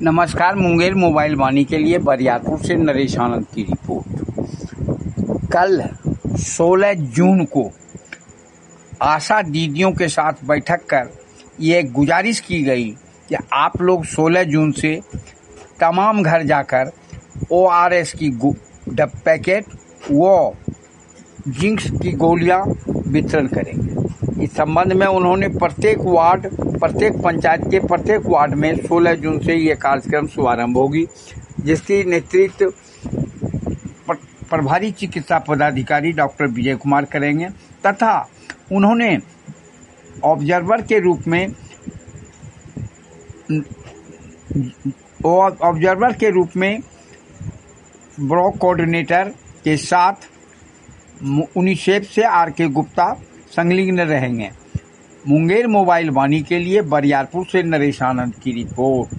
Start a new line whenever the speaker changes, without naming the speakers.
नमस्कार। मुंगेर मोबाइल वाणी के लिए बरियारपुर से नरेश आनंद की रिपोर्ट। कल 16 जून को आशा दीदियों के साथ बैठक कर ये गुजारिश की गई कि आप लोग 16 जून से तमाम घर जाकर ORS की पैकेट व जिंक्स की गोलियां वितरण करेंगे। इस संबंध में उन्होंने प्रत्येक पंचायत के प्रत्येक वार्ड में 16 जून से ये कार्यक्रम शुभारंभ होगी, जिसकी नेतृत्व प्रभारी चिकित्सा पदाधिकारी डॉक्टर विजय कुमार करेंगे तथा उन्होंने ऑब्जर्वर के रूप में ब्लॉक कोऑर्डिनेटर के साथ UNICEF से RK गुप्ता संलग्न रहेंगे। मुंगेर मोबाइल वाणी के लिए बरियारपुर से नरेश आनंद की रिपोर्ट।